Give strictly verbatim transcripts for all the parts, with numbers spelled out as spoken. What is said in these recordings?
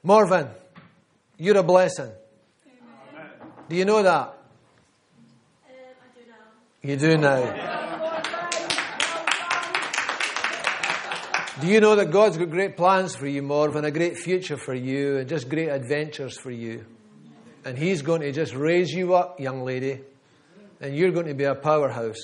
Morven, you're a blessing. Amen. Do you know that? Um, I do now. You do now. Do you know that God's got great plans for you, Morven, a great future for you, and just great adventures for you? And He's going to just raise you up, young lady, and you're going to be a powerhouse.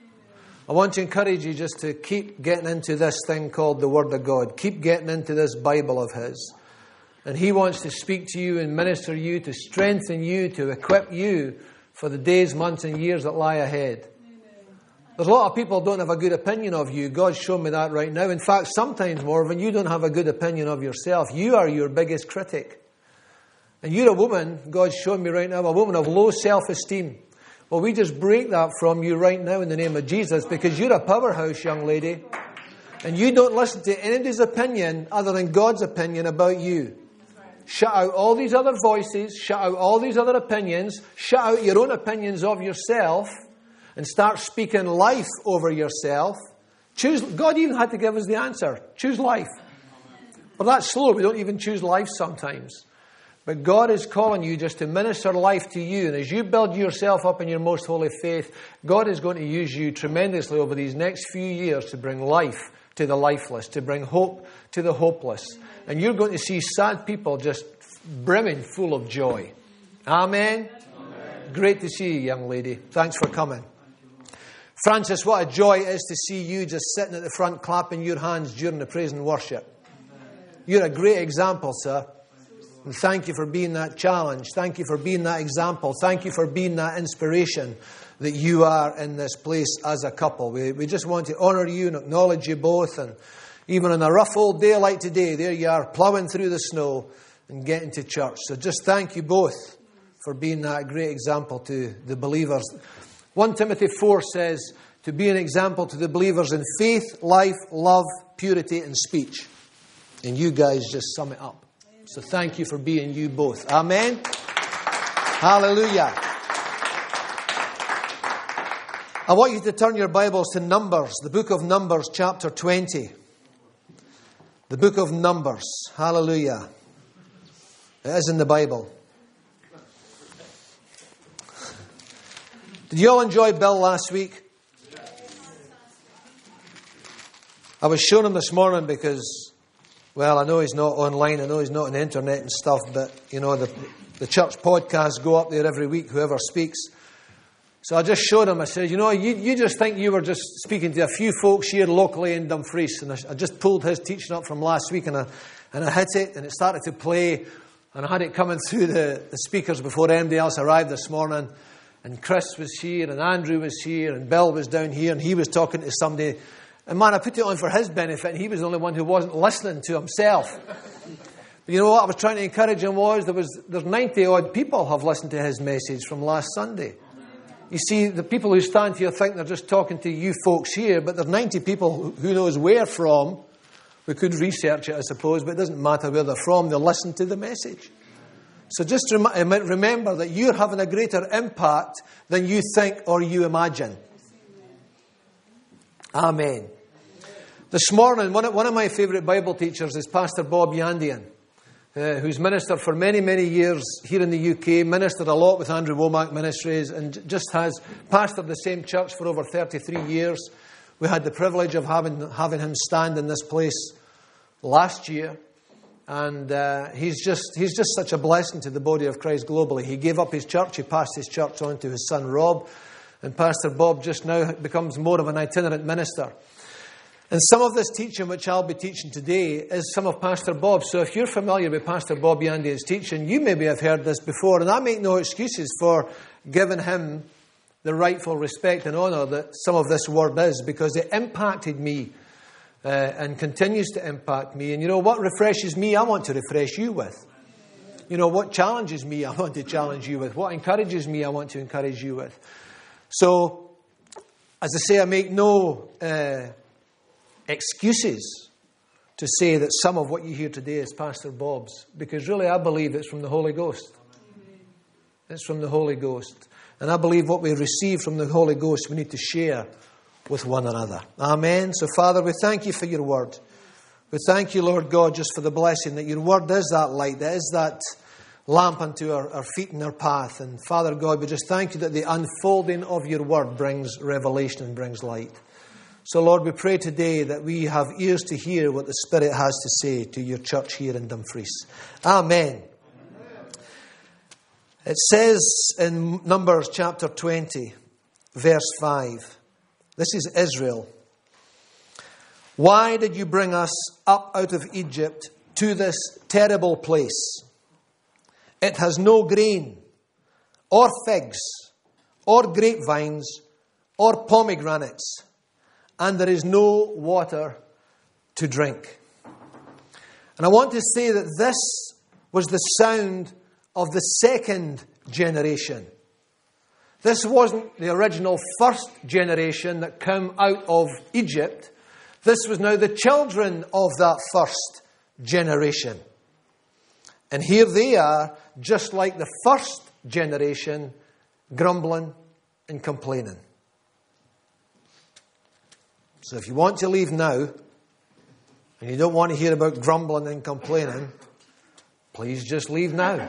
I want to encourage you just to keep getting into this thing called the Word of God. Keep getting into this Bible of His. And He wants to speak to you and minister you, to strengthen you, to equip you for the days, months and years that lie ahead. There's a lot of people who don't have a good opinion of you. God's shown me that right now. In fact, sometimes, Morven, you don't have a good opinion of yourself. You are your biggest critic. And you're a woman, God's shown me right now, a woman of low self-esteem. Well, we just break that from you right now in the name of Jesus, because you're a powerhouse, young lady. And you don't listen to anybody's opinion other than God's opinion about you. Shut out all these other voices, shut out all these other opinions, shut out your own opinions of yourself, and start speaking life over yourself. Choose. God even had to give us the answer. Choose life. But that's slow. We don't even choose life sometimes. But God is calling you just to minister life to you. And as you build yourself up in your most holy faith, God is going to use you tremendously over these next few years to bring life to the lifeless, to bring hope to the hopeless. And you're going to see sad people just brimming full of joy. Amen? Amen. Great to see you, young lady. Thanks for coming. Francis, what a joy it is to see you just sitting at the front clapping your hands during the praise and worship. You're a great example, sir. And thank you for being that challenge. Thank you for being that example. Thank you for being that inspiration that you are in this place as a couple. We, we just want to honour you and acknowledge you both. And even on a rough old day like today, there you are, ploughing through the snow and getting to church. So just thank you both for being that great example to the believers. First Timothy four says, to be an example to the believers in faith, life, love, purity and speech. And you guys just sum it up. So thank you for being you both. Amen? Hallelujah. I want you to turn your Bibles to Numbers, the book of Numbers, chapter twenty. The book of Numbers. Hallelujah. It is in the Bible. Did you all enjoy Bill last week? I was showing him this morning because, well, I know he's not online. I know he's not on the internet and stuff, but, you know, the, the church podcasts go up there every week, whoever speaks. So I just showed him, I said, you know, you, you just think you were just speaking to a few folks here locally in Dumfries. And I, I just pulled his teaching up from last week and I, and I hit it and it started to play. And I had it coming through the, the speakers before anybody else arrived this morning. And Chris was here, and Andrew was here, and Bill was down here, and he was talking to somebody. And man, I put it on for his benefit, and he was the only one who wasn't listening to himself. But you know what I was trying to encourage him was, there was there's ninety odd people have listened to his message from last Sunday. You see, the people who stand here think they're just talking to you folks here, but there's ninety people who knows where from. We could research it, I suppose, but it doesn't matter where they're from. They'll listen to the message. So just rem- remember that you're having a greater impact than you think or you imagine. Amen. This morning, one of, one of my favourite Bible teachers is Pastor Bob Yandian, uh, who's ministered for many, many years here in the U K, ministered a lot with Andrew Womack Ministries, and just has pastored the same church for over thirty-three years. We had the privilege of having, having him stand in this place last year. And uh, he's just he's just such a blessing to the body of Christ globally. He gave up his church. He passed his church on to his son Rob. And Pastor Bob just now becomes more of an itinerant minister. And some of this teaching which I'll be teaching today is some of Pastor Bob. So if you're familiar with Pastor Bob Yandian's teaching, you maybe have heard this before. And I make no excuses for giving him the rightful respect and honour that some of this word is, because it impacted me. Uh, and continues to impact me. And you know, what refreshes me, I want to refresh you with. You know, what challenges me, I want to challenge you with. What encourages me, I want to encourage you with. So, as I say, I make no uh, excuses to say that some of what you hear today is Pastor Bob's, because really I believe it's from the Holy Ghost. It's from the Holy Ghost. And I believe what we receive from the Holy Ghost, we need to share with one another. Amen. So, Father, we thank you for your word. We thank you, Lord God, just for the blessing that your word is that light, that is that lamp unto our, our feet and our path. And Father God, we just thank you that the unfolding of your word brings revelation and brings light. So Lord, we pray today that we have ears to hear what the Spirit has to say to your church here in Dumfries. Amen. Amen. It says in Numbers chapter twenty, verse five, this is Israel. Why did you bring us up out of Egypt to this terrible place? It has no grain, or figs, or grapevines, or pomegranates, and there is no water to drink. And I want to say that this was the sound of the second generation. This wasn't the original first generation that came out of Egypt. This was now the children of that first generation. And here they are, just like the first generation, grumbling and complaining. So if you want to leave now, and you don't want to hear about grumbling and complaining, please just leave now.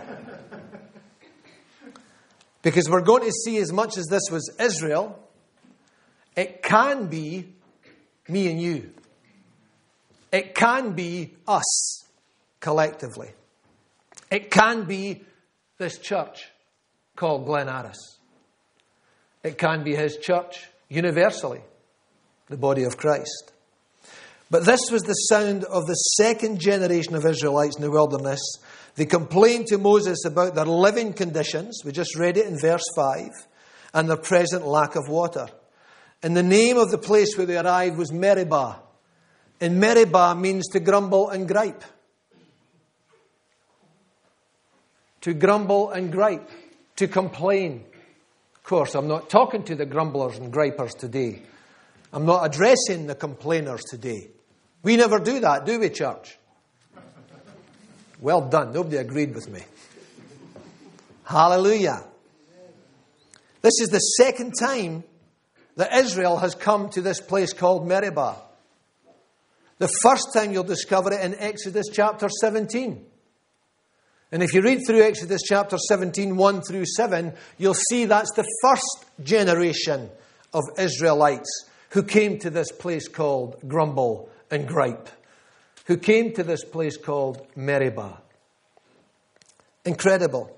Because we're going to see, as much as this was Israel, it can be me and you. It can be us collectively. It can be this church called Glen Aris. It can be his church universally, the body of Christ. But this was the sound of the second generation of Israelites in the wilderness. They complained to Moses about their living conditions. We just read it in verse five. And their present lack of water. And the name of the place where they arrived was Meribah. And Meribah means to grumble and gripe. To grumble and gripe. To complain. Of course, I'm not talking to the grumblers and gripers today. I'm not addressing the complainers today. We never do that, do we, church? Well done. Nobody agreed with me. Hallelujah. This is the second time that Israel has come to this place called Meribah. The first time you'll discover it in Exodus chapter seventeen. And if you read through Exodus chapter seventeen, one through seven, you'll see that's the first generation of Israelites who came to this place called Grumble and Gripe. Who came to this place called Meribah. Incredible.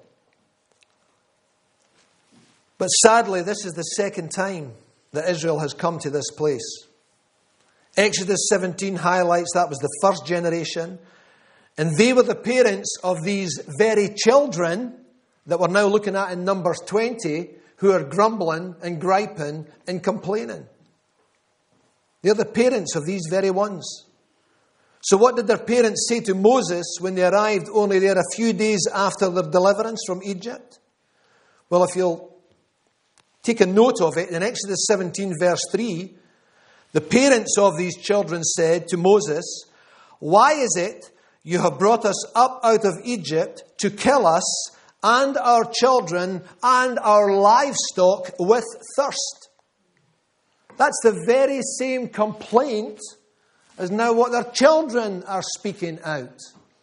But sadly, this is the second time that Israel has come to this place. Exodus seventeen highlights that was the first generation. And they were the parents of these very children that we're now looking at in Numbers twenty, who are grumbling and griping and complaining. They're the parents of these very ones. So what did their parents say to Moses when they arrived only there a few days after their deliverance from Egypt? Well, if you'll take a note of it, in Exodus seventeen verse three, the parents of these children said to Moses, "Why is it you have brought us up out of Egypt to kill us and our children and our livestock with thirst?" That's the very same complaint as now what their children are speaking out.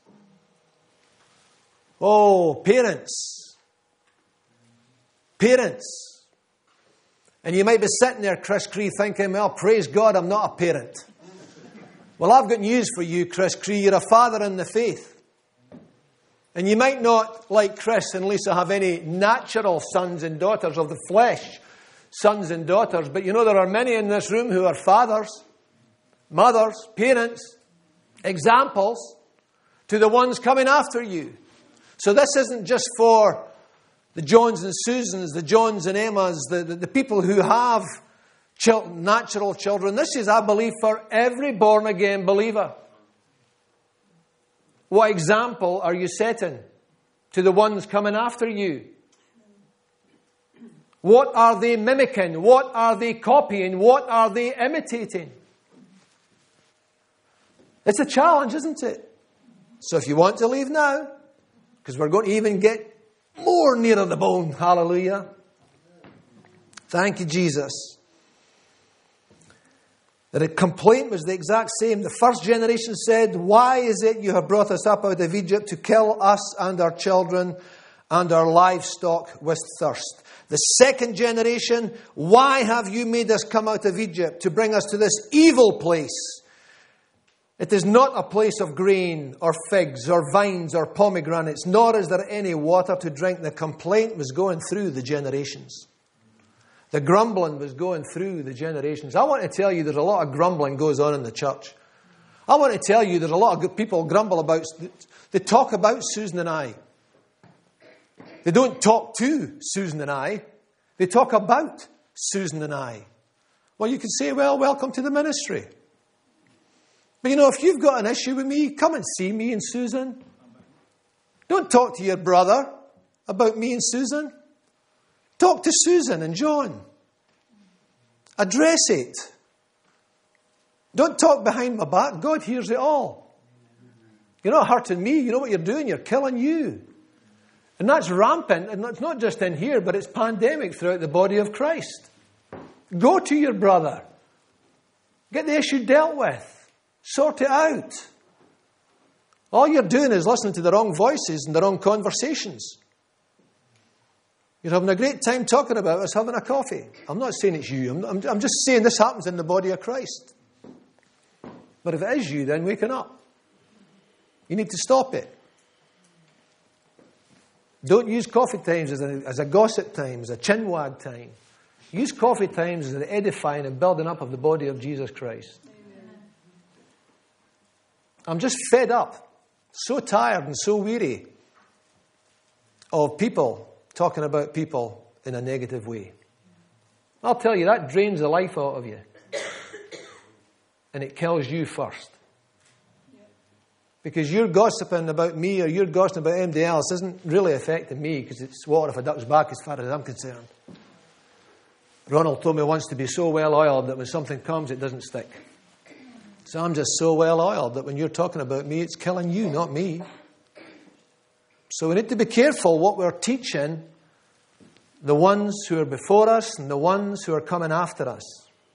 Oh, parents. Parents. And you might be sitting there, Chris Cree, thinking, well, praise God, I'm not a parent. Well, I've got news for you, Chris Cree. You're a father in the faith. And you might not, like Chris and Lisa, have any natural sons and daughters of the flesh, sons and daughters. But you know there are many in this room who are fathers, mothers, parents, examples to the ones coming after you. So this isn't just for the Johns and Susans, the Johns and Emmas, the, the, the people who have chil- natural children. This is, I believe, for every born-again believer. What example are you setting to the ones coming after you? What are they mimicking? What are they copying? What are they imitating? It's a challenge, isn't it? So if you want to leave now, because we're going to even get more nearer the bone. Hallelujah. Thank you, Jesus. The complaint was the exact same. The first generation said, "Why is it you have brought us up out of Egypt to kill us and our children and our livestock with thirst?" The second generation, "Why have you made us come out of Egypt to bring us to this evil place? It is not a place of grain or figs or vines or pomegranates, nor is there any water to drink." The complaint was going through the generations. The grumbling was going through the generations. I want to tell you there's a lot of grumbling goes on in the church. I want to tell you there's a lot of good people grumble about, they talk about Susan and I. They don't talk to Susan and I. They talk about Susan and I. Well, you can say, well, welcome to the ministry. But you know, if you've got an issue with me, come and see me and Susan. Don't talk to your brother about me and Susan. Talk to Susan and John. Address it. Don't talk behind my back. God hears it all. You're not hurting me. You know what you're doing? You're killing you. And that's rampant. And it's not just in here, but it's pandemic throughout the body of Christ. Go to your brother. Get the issue dealt with. Sort it out. All you're doing is listening to the wrong voices and the wrong conversations. You're having a great time talking about us having a coffee. I'm not saying it's you. I'm, I'm, I'm just saying this happens in the body of Christ. But if it is you, then waking up. You need to stop it. Don't use coffee times as a, as a gossip time, as a chinwag time. Use coffee times as an edifying and building up of the body of Jesus Christ. Amen. I'm just fed up, so tired and so weary of people talking about people in a negative way. I'll tell you, that drains the life out of you. And it kills you first. Because you're gossiping about me or you're gossiping about anybody else isn't really affecting me, because it's water off a duck's back as far as I'm concerned. Ronald told me once to be so well oiled that when something comes, it doesn't stick. So I'm just so well oiled that when you're talking about me, it's killing you, not me. So we need to be careful what we're teaching the ones who are before us and the ones who are coming after us.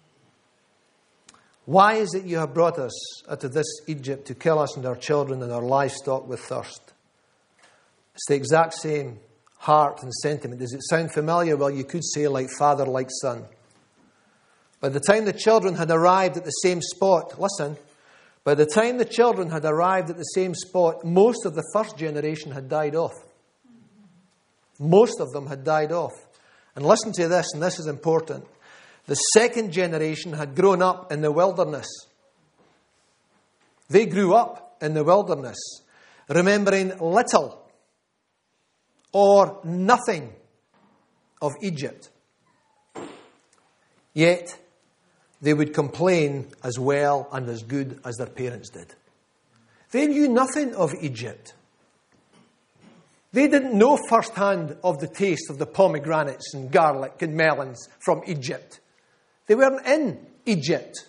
Why is it you have brought us out of this Egypt to kill us and our children and our livestock with thirst? It's the exact same heart and sentiment. Does it sound familiar? Well, you could say like father, like son. By the time the children had arrived at the same spot, listen, by the time the children had arrived at the same spot, most of the first generation had died off. Most of them had died off. And listen to this, and this is important. The second generation had grown up in the wilderness. They grew up in the wilderness, remembering little or nothing of Egypt. Yet, they would complain as well and as good as their parents did. They knew nothing of Egypt. They didn't know firsthand of the taste of the pomegranates and garlic and melons from Egypt. They weren't in Egypt.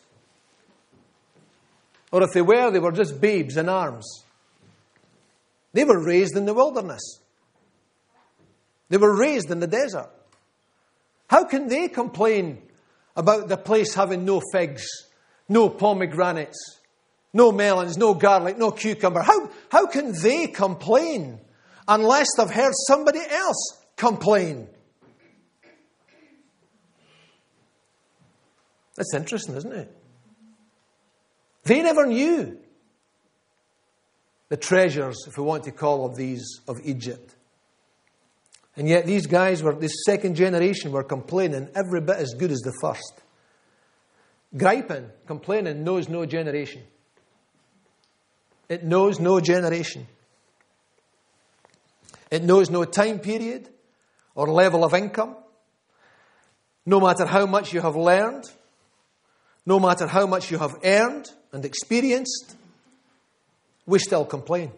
Or if they were, they were just babes in arms. They were raised in the wilderness. They were raised in the desert. How can they complain about the place having no figs, no pomegranates, no melons, no garlic, no cucumber? How, how can they complain unless they've heard somebody else complain? That's interesting, isn't it? They never knew the treasures, if we want to call of these, of Egypt. And yet these guys were, this second generation were complaining every bit as good as the first. Griping, complaining, knows no generation. It knows no generation. It knows no time period or level of income. No matter how much you have learned, no matter how much you have earned and experienced, we still complain.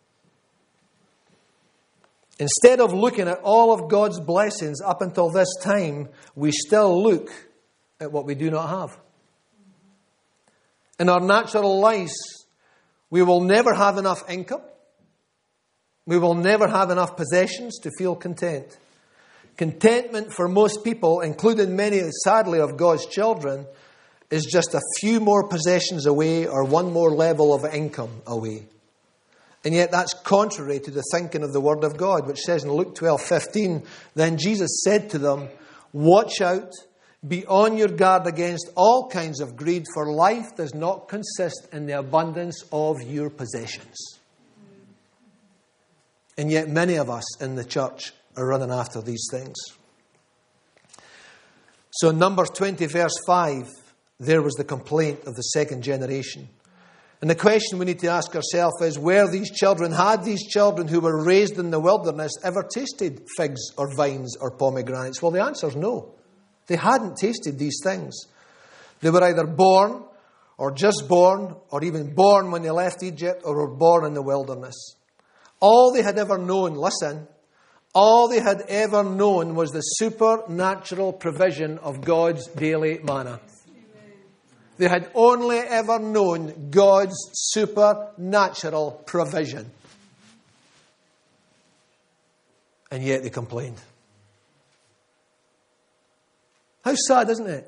Instead of looking at all of God's blessings up until this time, we still look at what we do not have. In our natural lives, we will never have enough income. We will never have enough possessions to feel content. Contentment for most people, including many, sadly, of God's children, is just a few more possessions away or one more level of income away. And yet that's contrary to the thinking of the Word of God, which says in Luke twelve fifteen, then Jesus said to them, watch out, be on your guard against all kinds of greed, for life does not consist in the abundance of your possessions. And yet many of us in the church are running after these things. So in Numbers twenty verse five, there was the complaint of the second generation. And the question we need to ask ourselves is, were these children, had these children who were raised in the wilderness ever tasted figs or vines or pomegranates? Well, the answer is no. They hadn't tasted these things. They were either born or just born or even born when they left Egypt or were born in the wilderness. All they had ever known, listen, all they had ever known was the supernatural provision of God's daily manna. They had only ever known God's supernatural provision. And yet they complained. How sad, isn't it?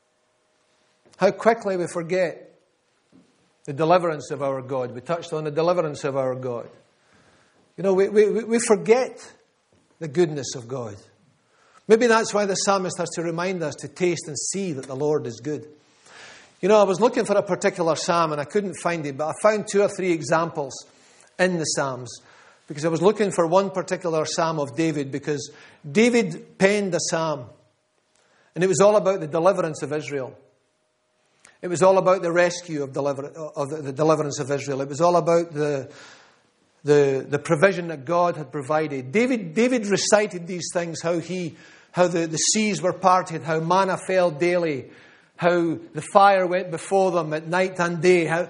How quickly we forget the deliverance of our God. We touched on the deliverance of our God. You know, we, we, we forget the goodness of God. Maybe that's why the psalmist has to remind us to taste and see that the Lord is good. You know, I was looking for a particular psalm and I couldn't find it, but I found two or three examples in the Psalms because I was looking for one particular psalm of David, because David penned a psalm and it was all about the deliverance of Israel. It was all about the rescue of, deliver- of the, the deliverance of Israel. It was all about the, the, the provision that God had provided. David, David recited these things, how he, how the, the seas were parted, how manna fell daily, how the fire went before them at night and day. How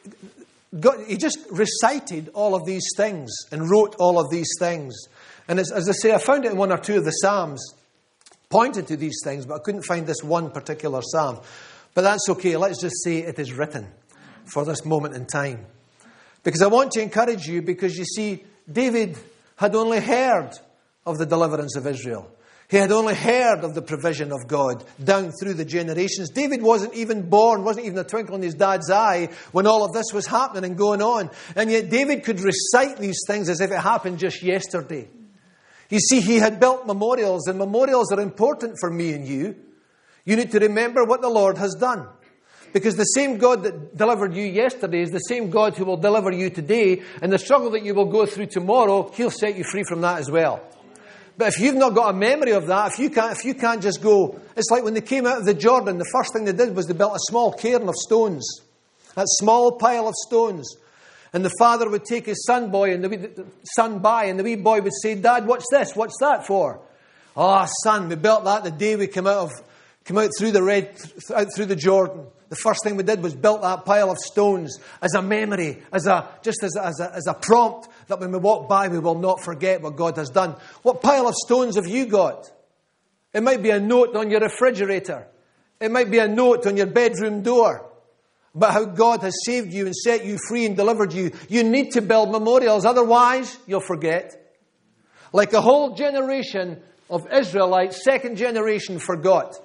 God, he just recited all of these things and wrote all of these things. And as, as I say, I found it in one or two of the Psalms, pointed to these things, but I couldn't find this one particular Psalm. But that's okay. Let's just say it is written for this moment in time. Because I want to encourage you, because you see, David had only heard of the deliverance of Israel. He had only heard of the provision of God down through the generations. David wasn't even born, wasn't even a twinkle in his dad's eye when all of this was happening and going on. And yet David could recite these things as if it happened just yesterday. You see, he had built memorials, and memorials are important for me and you. You need to remember what the Lord has done. Because the same God that delivered you yesterday is the same God who will deliver you today. And the struggle that you will go through tomorrow, He'll set you free from that as well. But if you've not got a memory of that, if you can't, if you can't just go, it's like when they came out of the Jordan, the first thing they did was they built a small cairn of stones. That small pile of stones. And the father would take his son boy and the, wee, the son by, and the wee boy would say, Dad, what's this? What's that for? Oh, son, we built that the day we came out of, came out through the red, out through the Jordan. The first thing we did was built that pile of stones as a memory, as a just as a, as a, as a prompt that when we walk by, we will not forget what God has done. What pile of stones have you got? It might be a note on your refrigerator. It might be a note on your bedroom door about how God has saved you and set you free and delivered you. You need to build memorials, otherwise you'll forget. Like a whole generation of Israelites, second generation, forgot.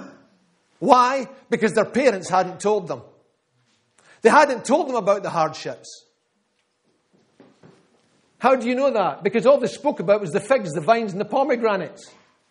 Why? Because their parents hadn't told them. They hadn't told them about the hardships. How do you know that? Because all they spoke about was the figs, the vines, and the pomegranates.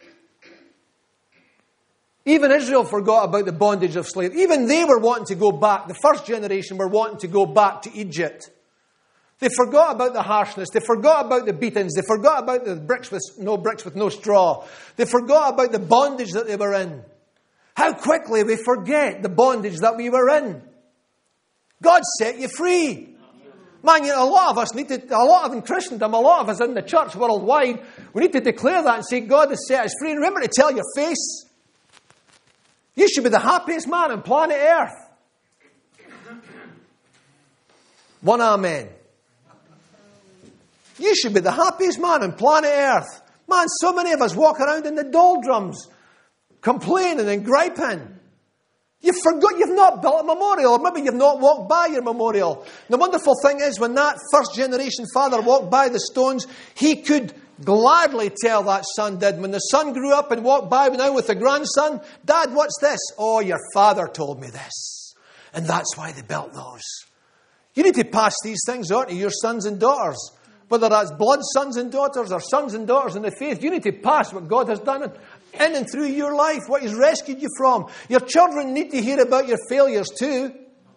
Even Israel forgot about the bondage of slavery. Even they were wanting to go back. The first generation were wanting to go back to Egypt. They forgot about the harshness. They forgot about the beatings. They forgot about the bricks with no bricks with no straw. They forgot about the bondage that they were in. How quickly we forget the bondage that we were in. God set you free. Man, you know, a lot of us need to, a lot of in Christendom, a lot of us in the church worldwide, we need to declare that and say, God has set us free. And remember to tell your face, you should be the happiest man on planet Earth. One amen. You should be the happiest man on planet Earth. Man, so many of us walk around in the doldrums, complaining and griping. You've forgot, you've not built a memorial, or maybe you've not walked by your memorial. The wonderful thing is, when that first generation father walked by the stones, he could gladly tell that son did. When the son grew up and walked by now with the grandson, Dad, what's this? Oh, your father told me this. And that's why they built those. You need to pass these things on to your sons and daughters. Whether that's blood sons and daughters or sons and daughters in the faith, you need to pass what God has done in and through your life, what He's rescued you from. Your children need to hear about your failures too.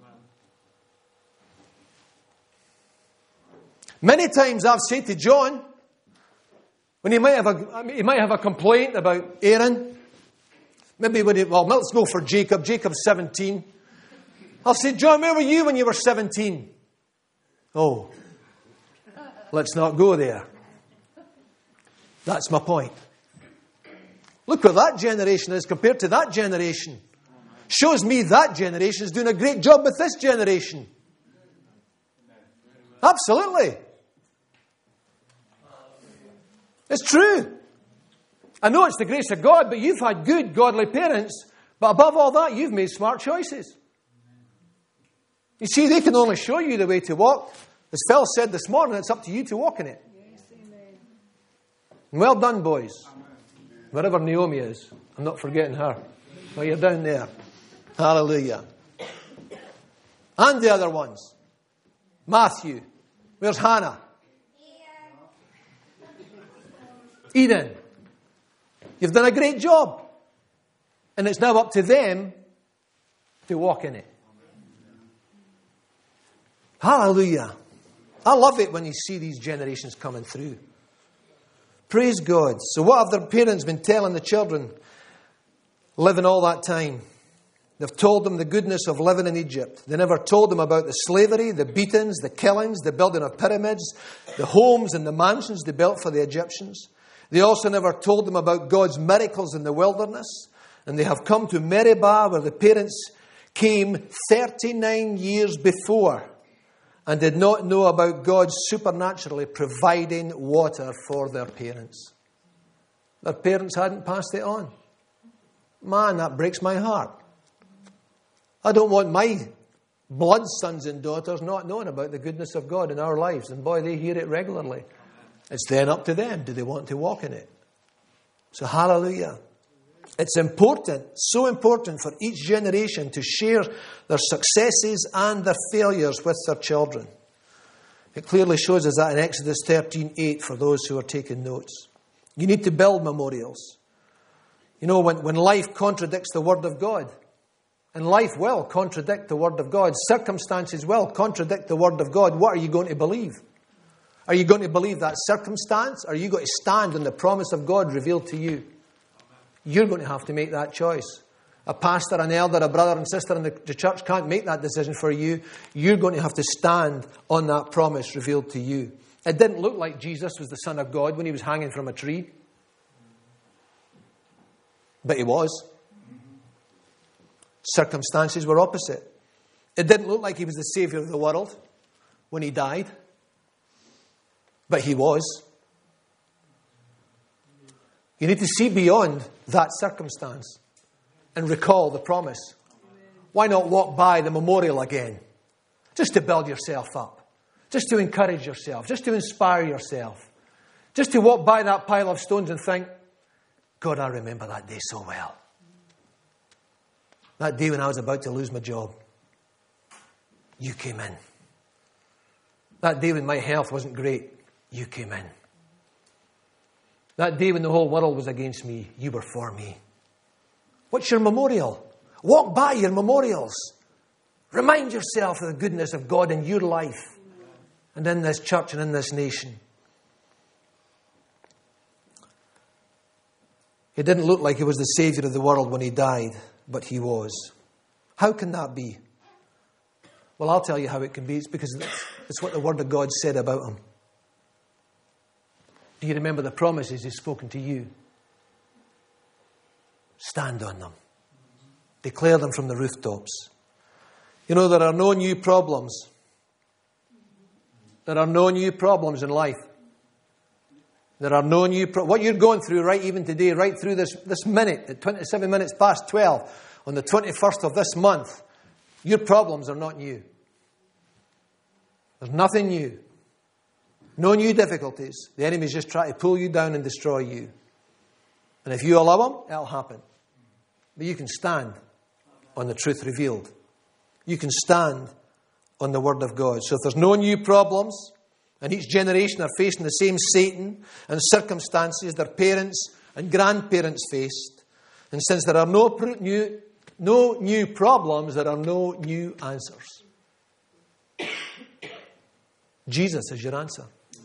Many times I've said to John, when he might have a, he might have a complaint about Aaron, maybe when he, well, let's go for Jacob. Jacob's seventeen. I'll say, John, where were you when you were seventeen? Oh, let's not go there. That's my point. Look where that generation is compared to that generation. Shows me that generation is doing a great job with this generation. Absolutely. It's true. I know it's the grace of God, but you've had good, godly parents. But above all that, you've made smart choices. You see, they can only show you the way to walk. As Phil said this morning, it's up to you to walk in it. Yes, amen. Well done, boys. Amen. Wherever Naomi is. I'm not forgetting her. Well, you're down there. Hallelujah. And the other ones. Matthew. Where's Hannah? Eden. You've done a great job. And it's now up to them to walk in it. Hallelujah. I love it when you see these generations coming through. Praise God. So what have their parents been telling the children living all that time? They've told them the goodness of living in Egypt. They never told them about the slavery, the beatings, the killings, the building of pyramids, the homes and the mansions they built for the Egyptians. They also never told them about God's miracles in the wilderness. And they have come to Meribah, where the parents came thirty-nine years before and did not know about God supernaturally providing water for their parents. Their parents hadn't passed it on. Man, that breaks my heart. I don't want my blood sons and daughters not knowing about the goodness of God in our lives. And boy, they hear it regularly. It's then up to them. Do they want to walk in it? So hallelujah. It's important, so important for each generation to share their successes and their failures with their children. It clearly shows us that in Exodus thirteen eight for those who are taking notes. You need to build memorials. You know, when, when life contradicts the Word of God, and life will contradict the Word of God, circumstances will contradict the Word of God, what are you going to believe? Are you going to believe that circumstance? Or are you going to stand on the promise of God revealed to you? You're going to have to make that choice. A pastor, an elder, a brother and sister in the, the church can't make that decision for you. You're going to have to stand on that promise revealed to you. It didn't look like Jesus was the Son of God when he was hanging from a tree. But he was. Circumstances were opposite. It didn't look like he was the Saviour of the world when he died. But he was. You need to see beyond that circumstance and recall the promise. Why not walk by the memorial again? Just to build yourself up. Just to encourage yourself. Just to inspire yourself. Just to walk by that pile of stones and think, God, I remember that day so well. That day when I was about to lose my job. You came in. That day when my health wasn't great. You came in. That day when the whole world was against me, you were for me. What's your memorial? Walk by your memorials. Remind yourself of the goodness of God in your life and in this church and in this nation. It didn't look like he was the Saviour of the world when he died, but he was. How can that be? Well, I'll tell you how it can be. It's because it's what the Word of God said about him. Do you remember the promises he's spoken to you? Stand on them. Declare them from the rooftops. You know, there are no new problems. There are no new problems in life. There are no new... Pro- what you're going through right even today, right through this, this minute, at twenty-seven minutes past twelve, on the twenty-first of this month, your problems are not new. There's nothing new. No new difficulties. The enemy's just trying to pull you down and destroy you. And if you allow him, it'll happen. But you can stand on the truth revealed. You can stand on the Word of God. So if there's no new problems, and each generation are facing the same Satan and circumstances their parents and grandparents faced, and since there are no pr- new, no new problems, there are no new answers. Jesus is your answer.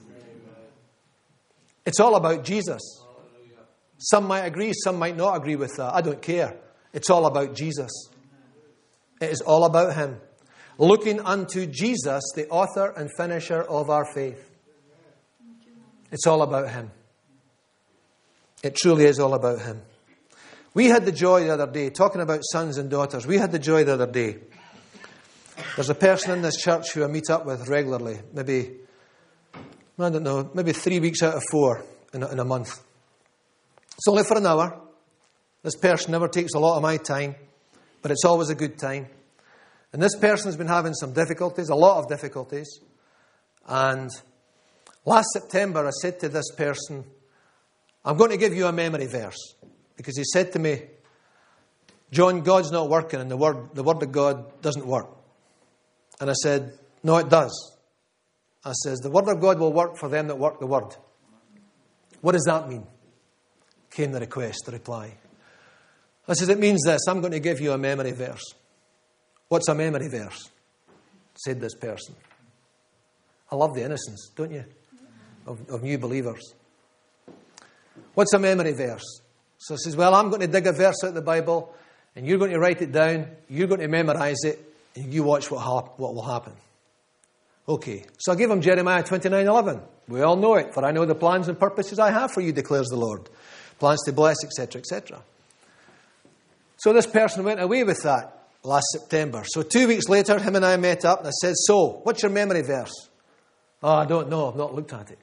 It's all about Jesus. Some might agree, some might not agree with that. I don't care. It's all about Jesus. It is all about Him. Looking unto Jesus, the author and finisher of our faith. It's all about Him. It truly is all about Him. We had the joy the other day, talking about sons and daughters, we had the joy the other day. There's a person in this church who I meet up with regularly, maybe, I don't know, maybe three weeks out of four in a, in a month. It's only for an hour. This person never takes a lot of my time, but it's always a good time. And this person has been having some difficulties, a lot of difficulties. And last September, I said to this person, I'm going to give you a memory verse. Because he said to me, John, God's not working and the word, the word of God doesn't work. And I said, no, it does. I says, the word of God will work for them that work the word. What does that mean? Came the request, the reply. I says, it means this, I'm going to give you a memory verse. What's a memory verse? Said this person. I love the innocence, don't you? Of, of new believers. What's a memory verse? So I says, well, I'm going to dig a verse out of the Bible, and you're going to write it down, you're going to memorize it, and you watch what, hap- what will happen. Okay, so I gave him Jeremiah twenty-nine eleven. We all know it. For I know the plans and purposes I have for you, declares the Lord. Plans to bless, et cetera, et cetera. So this person went away with that last September. So two weeks later, him and I met up, and I said, so, what's your memory verse? Oh, I don't know. I've not looked at it.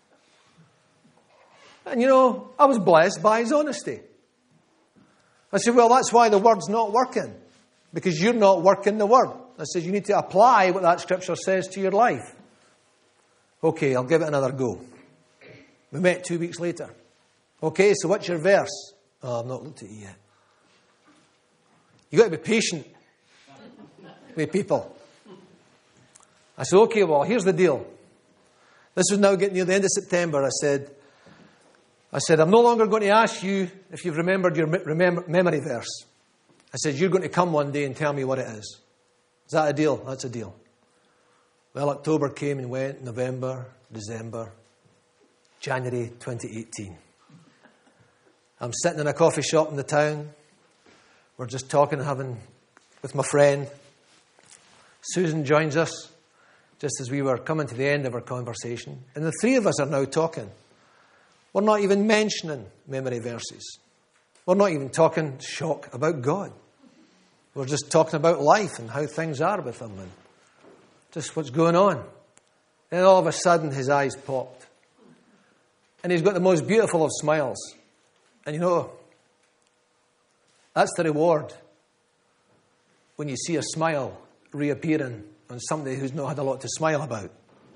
And you know, I was blessed by his honesty. I said, well, that's why the word's not working. Because you're not working the word. I said, you need to apply what that scripture says to your life. Okay, I'll give it another go. We met two weeks later. Okay, so what's your verse? Oh, I've not looked at it yet. You've got to be patient with people. I said, okay, well, here's the deal. This was now getting near the end of September. I said, I said, I'm no longer going to ask you if you've remembered your remember, memory verse. I said, you're going to come one day and tell me what it is. Is that a deal? That's a deal. Well, October came and went, November, December, January twenty eighteen. I'm sitting in a coffee shop in the town. We're just talking and having with my friend. Susan joins us just as we were coming to the end of our conversation. And the three of us are now talking. We're not even mentioning memory verses. We're not even talking, shock, about God. We're just talking about life and how things are with Him and just what's going on. And all of a sudden his eyes popped. And he's got the most beautiful of smiles. And you know, that's the reward when you see a smile reappearing on somebody who's not had a lot to smile about.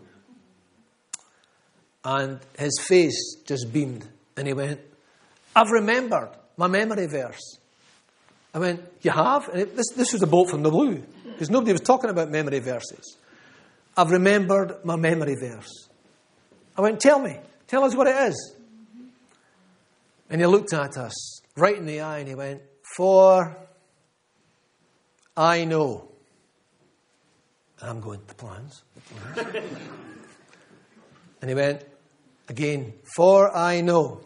And his face just beamed. And he went, I've remembered my memory verse. I went, you have? And it, this, this was a bolt from the blue. Because nobody was talking about memory verses. I've remembered my memory verse. I went, tell me. Tell us what it is. And he looked at us right in the eye and he went, for I know. And I'm going, the plans? The plans? And he went, again, for I know.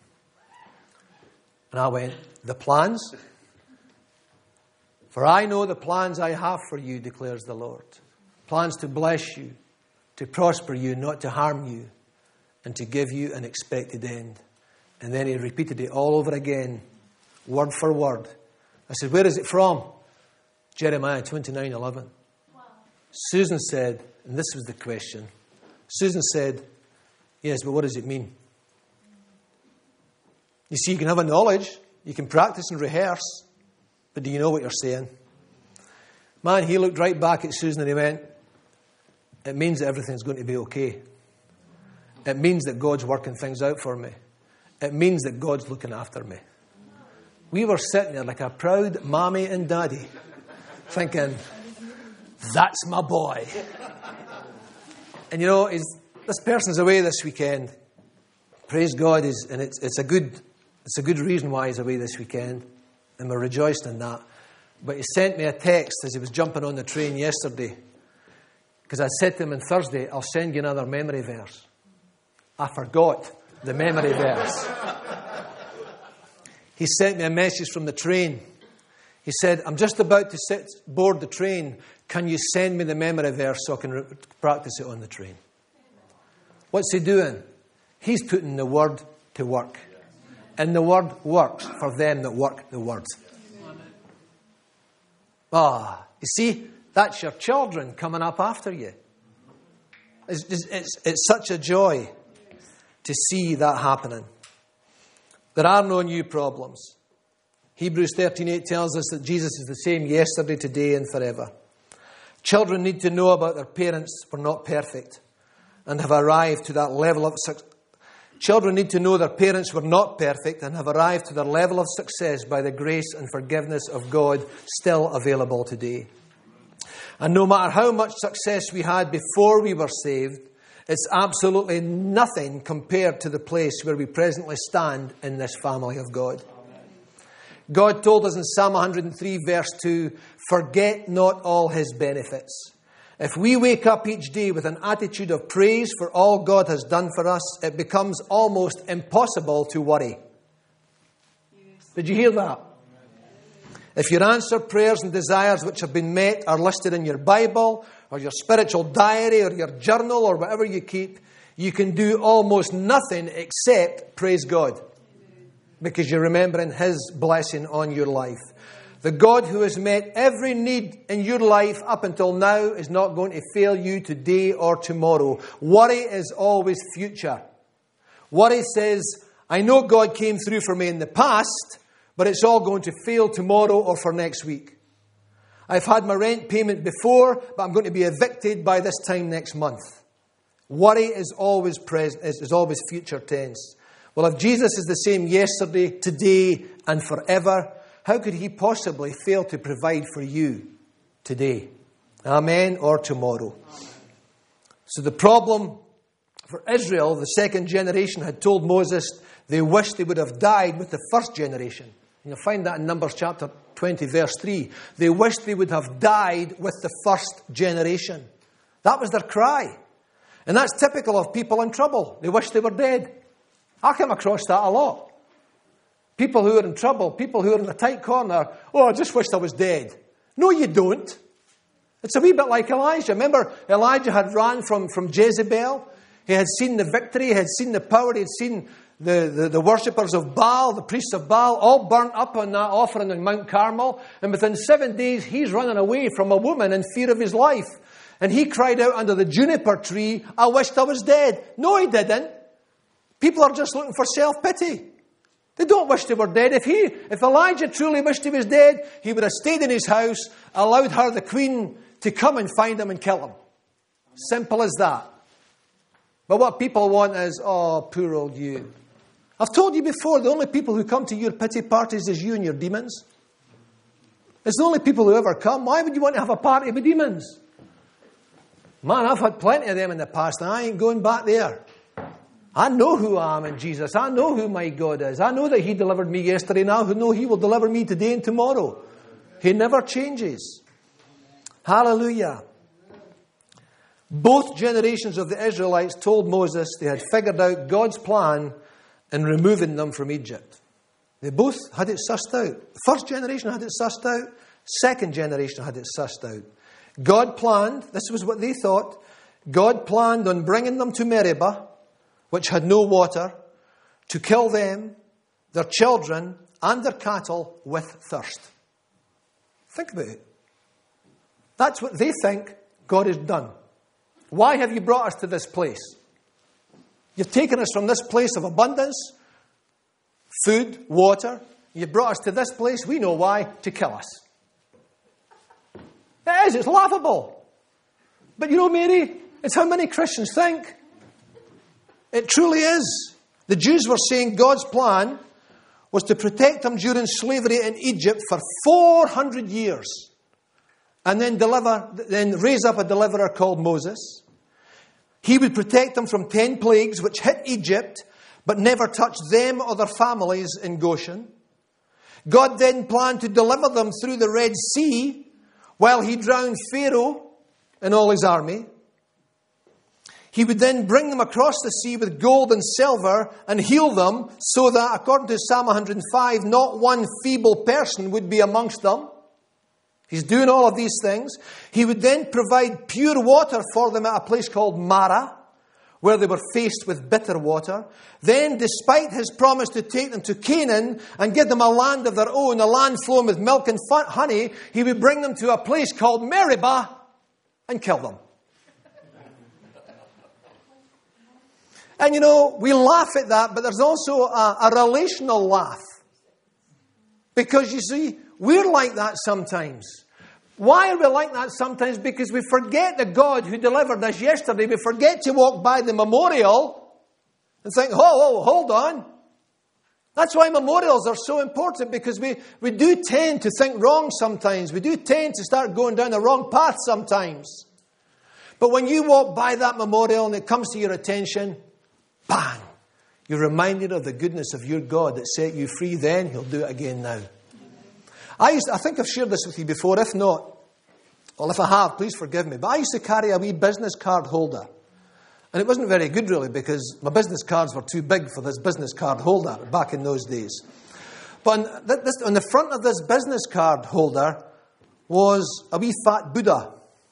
And I went, the plans? For I know the plans I have for you, declares the Lord. Plans to bless you, to prosper you, not to harm you, and to give you an expected end. And then he repeated it all over again, word for word. I said, where is it from? Jeremiah twenty-nine eleven. Wow. Susan said, and this was the question, Susan said, yes, but what does it mean? You see, you can have a knowledge, you can practice and rehearse, but do you know what you're saying? Man, he looked right back at Susan and he went, it means that everything's going to be okay. It means that God's working things out for me. It means that God's looking after me. We were sitting there like a proud mommy and daddy, thinking, that's my boy. And you know, he's, this person's away this weekend. Praise God, he's, and it's, it's, a good, it's a good reason why he's away this weekend. And we're rejoiced in that. But he sent me a text as he was jumping on the train yesterday. Because I said to him on Thursday, I'll send you another memory verse. I forgot the memory verse. He sent me a message from the train. He said, I'm just about to sit board the train. Can you send me the memory verse so I can re- practice it on the train? What's he doing? He's putting the word to work. And the word works for them that work the word. Ah, you see, that's your children coming up after you. It's, it's, it's, it's such a joy to see that happening. There are no new problems. Hebrews thirteen eight tells us that Jesus is the same yesterday, today, and forever. Children need to know about their parents were not perfect and have arrived to that level of success. Children need to know their parents were not perfect and have arrived to their level of success by the grace and forgiveness of God still available today. And no matter how much success we had before we were saved, it's absolutely nothing compared to the place where we presently stand in this family of God. God told us in Psalm one hundred three verse two, forget not all his benefits. If we wake up each day with an attitude of praise for all God has done for us, it becomes almost impossible to worry. Did you hear that? If your answered prayers and desires which have been met are listed in your Bible or your spiritual diary or your journal or whatever you keep, you can do almost nothing except praise God, because you're remembering his blessing on your life. The God who has met every need in your life up until now is not going to fail you today or tomorrow. Worry is always future. Worry says, I know God came through for me in the past, but it's all going to fail tomorrow or for next week. I've had my rent payment before, but I'm going to be evicted by this time next month. Worry is always present, is always future tense. Well, if Jesus is the same yesterday, today, and forever, how could he possibly fail to provide for you today? Amen, or tomorrow. So the problem for Israel, the second generation had told Moses they wished they would have died with the first generation. And you'll find that in Numbers chapter twenty, verse three. They wished they would have died with the first generation. That was their cry. And that's typical of people in trouble. They wish they were dead. I come across that a lot. People who are in trouble, people who are in a tight corner, oh, I just wish I was dead. No, you don't. It's a wee bit like Elijah. Remember, Elijah had ran from, from Jezebel. He had seen the victory, he had seen the power, he had seen the, the, the worshippers of Baal, the priests of Baal, all burnt up on that offering on Mount Carmel. And within seven days, he's running away from a woman in fear of his life. And he cried out under the juniper tree, I wished I was dead. No, he didn't. People are just looking for self-pity. They don't wish they were dead. If he, if Elijah truly wished he was dead, he would have stayed in his house, allowed her, the queen, to come and find him and kill him. Simple as that. But what people want is, oh, poor old you. I've told you before, the only people who come to your pity parties is you and your demons. It's the only people who ever come. Why would you want to have a party with demons? Man, I've had plenty of them in the past, and I ain't going back there. I know who I am in Jesus. I know who my God is. I know that he delivered me yesterday, and I know he will deliver me today and tomorrow. He never changes. Hallelujah. Both generations of the Israelites told Moses they had figured out God's plan in removing them from Egypt. They both had it sussed out. The first generation had it sussed out. Second generation had it sussed out. God planned, this was what they thought, God planned on bringing them to Meribah, which had no water, to kill them, their children, and their cattle with thirst. Think about it. That's what they think God has done. Why have you brought us to this place? You've taken us from this place of abundance, food, water. You've brought us to this place, we know why, to kill us. It is, it's laughable. But you know, Mary, it's how many Christians think. It truly is. The Jews were saying God's plan was to protect them during slavery in Egypt for four hundred years. And then deliver, then raise up a deliverer called Moses. He would protect them from ten plagues which hit Egypt, but never touched them or their families in Goshen. God then planned to deliver them through the Red Sea while he drowned Pharaoh and all his army. He would then bring them across the sea with gold and silver and heal them so that, according to Psalm one hundred five, not one feeble person would be amongst them. He's doing all of these things. He would then provide pure water for them at a place called Marah, where they were faced with bitter water. Then, despite his promise to take them to Canaan and give them a land of their own, a land flowing with milk and honey, he would bring them to a place called Meribah and kill them. And you know, we laugh at that, but there's also a, a relational laugh. Because you see, we're like that sometimes. Why are we like that sometimes? Because we forget the God who delivered us yesterday. We forget to walk by the memorial and think, oh, oh, hold on. That's why memorials are so important, because we, we do tend to think wrong sometimes. We do tend to start going down the wrong path sometimes. But when you walk by that memorial and it comes to your attention, bang, you're reminded of the goodness of your God that set you free then. He'll do it again now. I used to, I think I've shared this with you before. If not, well, if I have, please forgive me. But I used to carry a wee business card holder. And it wasn't very good, really, because my business cards were too big for this business card holder back in those days. But on, this, on the front of this business card holder was a wee fat Buddha.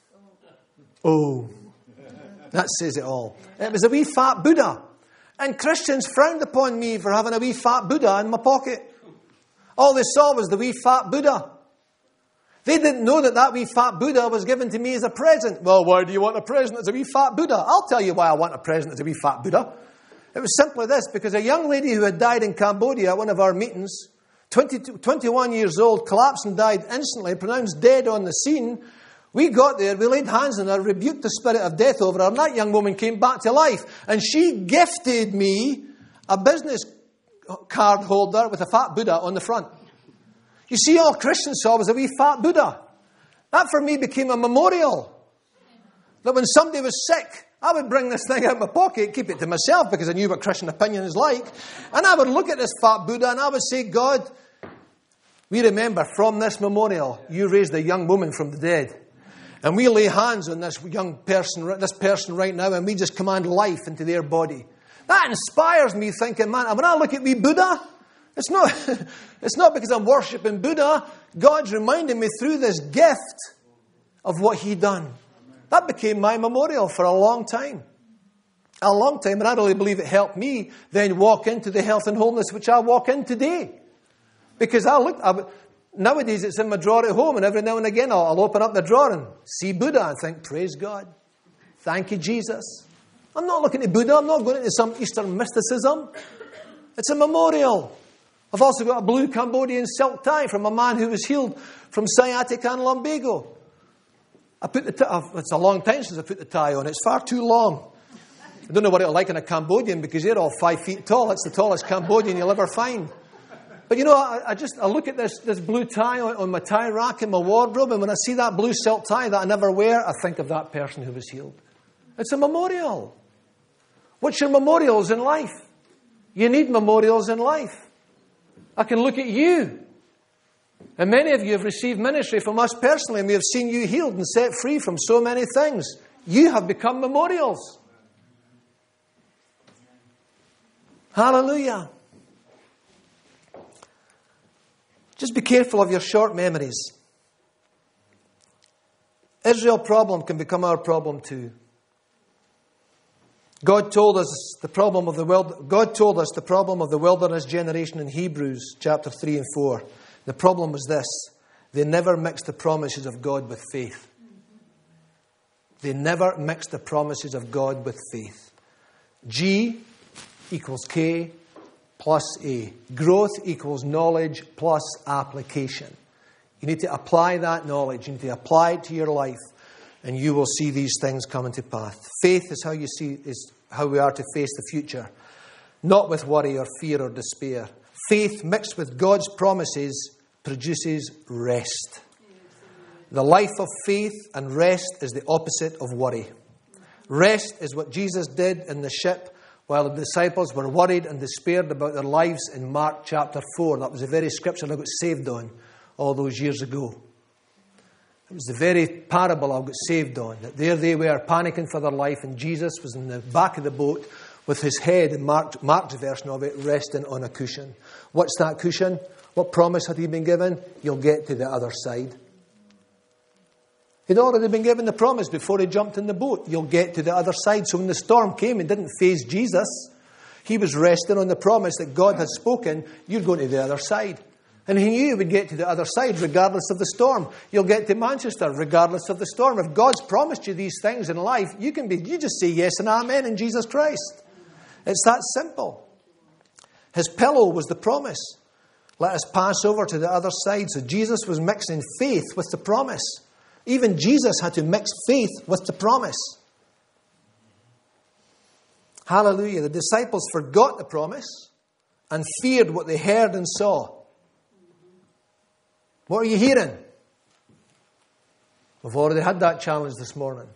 Oh, that says it all. It was a wee fat Buddha. And Christians frowned upon me for having a wee fat Buddha in my pocket. All they saw was the wee fat Buddha. They didn't know that that wee fat Buddha was given to me as a present. Well, why do you want a present as a wee fat Buddha? I'll tell you why I want a present as a wee fat Buddha. It was simply this, because a young lady who had died in Cambodia at one of our meetings, twenty-two, twenty-one years old, collapsed and died instantly, pronounced dead on the scene. We got there, we laid hands on her, rebuked the spirit of death over her, and that young woman came back to life. And she gifted me a business card holder with a fat Buddha on the front. You see, all Christians saw was a wee fat Buddha. That for me became a memorial. That when somebody was sick, I would bring this thing out of my pocket, keep it to myself because I knew what Christian opinion is like. And I would look at this fat Buddha and I would say, God, we remember from this memorial, you raised a young woman from the dead. And we lay hands on this young person, this person right now, and we just command life into their body. That inspires me thinking, man, when I look at wee Buddha, it's not, it's not because I'm worshipping Buddha. God's reminding me through this gift of what He done. That became my memorial for a long time. A long time, and I really believe it helped me then walk into the health and wholeness which I walk in today. Because I look, I, nowadays it's in my drawer at home, and every now and again I'll, I'll open up the drawer and see Buddha and think, praise God. Thank you, Jesus. I'm not looking at Buddha. I'm not going into some Eastern mysticism. It's a memorial. I've also got a blue Cambodian silk tie from a man who was healed from sciatica and lumbago. I put the t- it's a long time since I put the tie on. It's far too long. I don't know what it'll like in a Cambodian because they're all five feet tall. It's the tallest Cambodian you'll ever find. But you know, I, I just I look at this this blue tie on, on my tie rack in my wardrobe, and when I see that blue silk tie that I never wear, I think of that person who was healed. It's a memorial. What's your memorials in life? You need memorials in life. I can look at you. And many of you have received ministry from us personally, and we have seen you healed and set free from so many things. You have become memorials. Hallelujah. Just be careful of your short memories. Israel's problem can become our problem too. God told us the problem of the wild, God told us the problem of the wilderness generation in Hebrews chapter three and four. The problem was this: they never mixed the promises of God with faith. They never mixed the promises of God with faith. G equals K plus A. Growth equals knowledge plus application. You need to apply that knowledge. You need to apply it to your life, and you will see these things come into pass. Faith is how you see is how we are to face the future. Not with worry or fear or despair. Faith mixed with God's promises produces rest. The life of faith and rest is the opposite of worry. Rest is what Jesus did in the ship while the disciples were worried and despaired about their lives in Mark chapter four. That was the very scripture I got saved on all those years ago. It was the very parable I got saved on. That there they were panicking for their life, and Jesus was in the back of the boat with his head, in Mark, Mark's version of it, resting on a cushion. What's that cushion? What promise had he been given? You'll get to the other side. He'd already been given the promise before he jumped in the boat. You'll get to the other side. So when the storm came, it didn't faze Jesus. He was resting on the promise that God had spoken. You're going to the other side. And he knew he would get to the other side regardless of the storm. You'll get to Manchester regardless of the storm. If God's promised you these things in life, you can be, you just say yes and amen in Jesus Christ. It's that simple. His pillow was the promise. Let us pass over to the other side. So Jesus was mixing faith with the promise. Even Jesus had to mix faith with the promise. Hallelujah. The disciples forgot the promise and feared what they heard and saw. What are you hearing? We've already had that challenge this morning.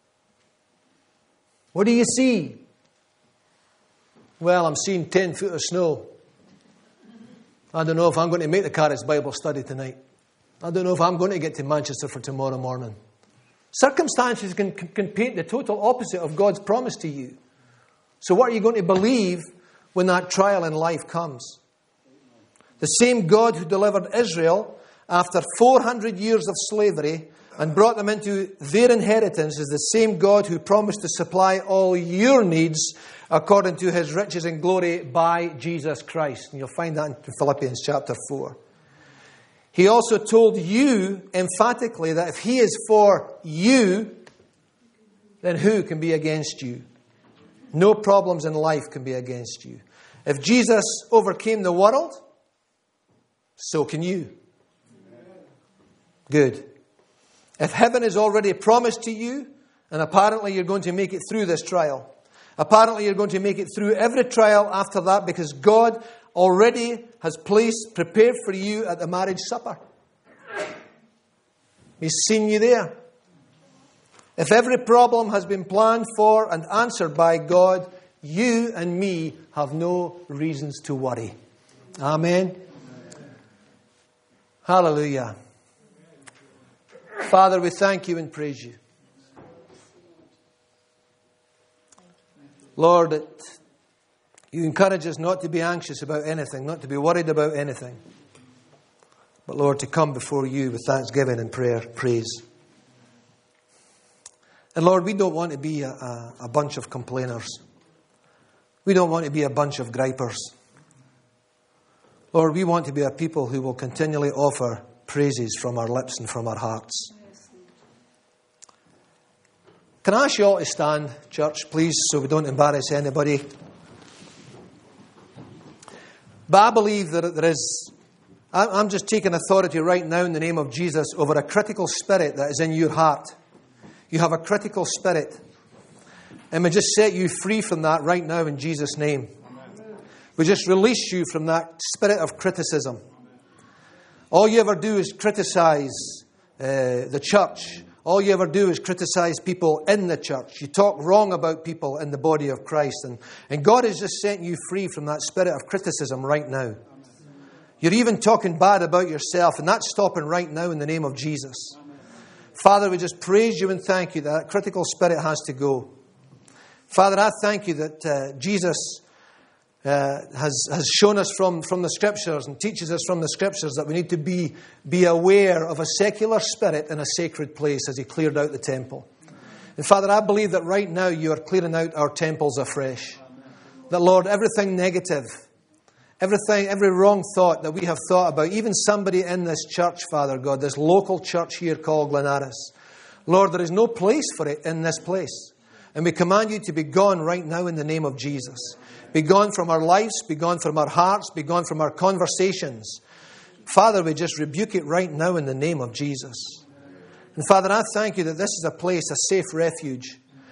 What do you see? Well, I'm seeing ten foot of snow. I don't know if I'm going to make the Carrots Bible study tonight. I don't know if I'm going to get to Manchester for tomorrow morning. Circumstances can, can paint the total opposite of God's promise to you. So what are you going to believe when that trial in life comes? The same God who delivered Israel after four hundred years of slavery and brought them into their inheritance is the same God who promised to supply all your needs according to his riches and glory by Jesus Christ. And you'll find that in Philippians chapter four. He also told you emphatically that if he is for you, then who can be against you? No problems in life can be against you. If Jesus overcame the world, so can you. Good. If heaven is already promised to you, and apparently you're going to make it through this trial, apparently you're going to make it through every trial after that because God already has placed, prepared for you at the marriage supper. He's seen you there. If every problem has been planned for and answered by God, you and me have no reasons to worry. Amen. Amen. Hallelujah. Father, we thank you and praise you. Lord, that you encourage us not to be anxious about anything, not to be worried about anything. But Lord, to come before you with thanksgiving and prayer, praise. And Lord, we don't want to be a, a, a bunch of complainers. We don't want to be a bunch of gripers. Lord, we want to be a people who will continually offer praises from our lips and from our hearts. Can I ask you all to stand, church, please, so we don't embarrass anybody? But I believe that there is, I'm just taking authority right now in the name of Jesus over a critical spirit that is in your heart. You have a critical spirit. And we just set you free from that right now in Jesus' name. Amen. We just release you from that spirit of criticism. Amen. All you ever do is criticize uh, the church. All you ever do is criticize people in the church. You talk wrong about people in the body of Christ. And, and God has just set you free from that spirit of criticism right now. Amen. You're even talking bad about yourself, and that's stopping right now in the name of Jesus. Amen. Father, we just praise you and thank you that that critical spirit has to go. Father, I thank you that uh, Jesus uh, has, has shown us from, from the Scriptures and teaches us from the Scriptures that we need to be, be aware of a secular spirit in a sacred place as he cleared out the temple. And Father, I believe that right now you are clearing out our temples afresh. That, Lord, everything negative, everything, every wrong thought that we have thought about, even somebody in this church, Father God, this local church here called Glenaris, Lord, there is no place for it in this place. And we command you to be gone right now in the name of Jesus. Be gone from our lives, be gone from our hearts, be gone from our conversations. Father, we just rebuke it right now in the name of Jesus. And Father, I thank you that this is a place, a safe refuge.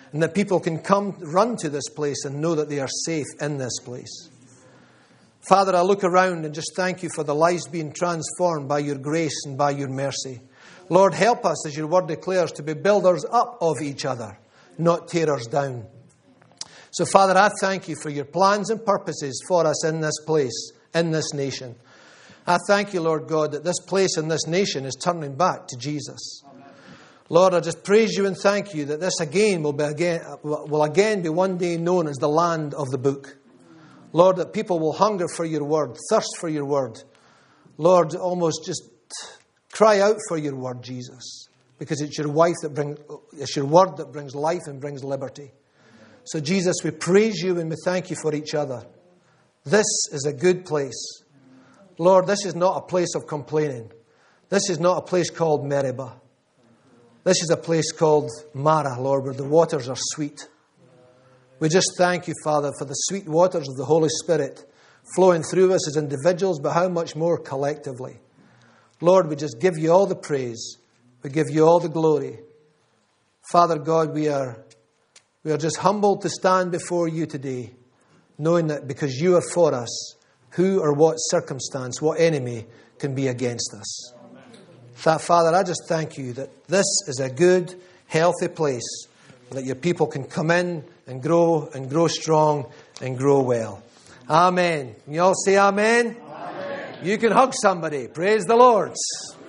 And that people can come, run to this place and know that they are safe in this place. Father, I look around and just thank you for the lives being transformed by your grace and by your mercy. Lord, help us, as your word declares, to be builders up of each other, not tearers down. So, Father, I thank you for your plans and purposes for us in this place, in this nation. I thank you, Lord God, that this place and this nation is turning back to Jesus. Amen. Lord, I just praise you and thank you that this again will be again will again be one day known as the land of the book. Lord, that people will hunger for your word, thirst for your word. Lord, almost just cry out for your word, Jesus, because it's your wife that brings, it's your word that brings life and brings liberty. So, Jesus, we praise you and we thank you for each other. This is a good place. Lord, this is not a place of complaining. This is not a place called Meribah. This is a place called Mara, Lord, where the waters are sweet. We just thank you, Father, for the sweet waters of the Holy Spirit flowing through us as individuals, but how much more collectively. Lord, we just give you all the praise. We give you all the glory. Father God, we are, we are just humbled to stand before you today, knowing that because you are for us, who or what circumstance, what enemy can be against us. That, Father, I just thank you that this is a good, healthy place, that your people can come in and grow and grow strong and grow well. Amen. You all say amen? Amen. You can hug somebody. Praise the Lord.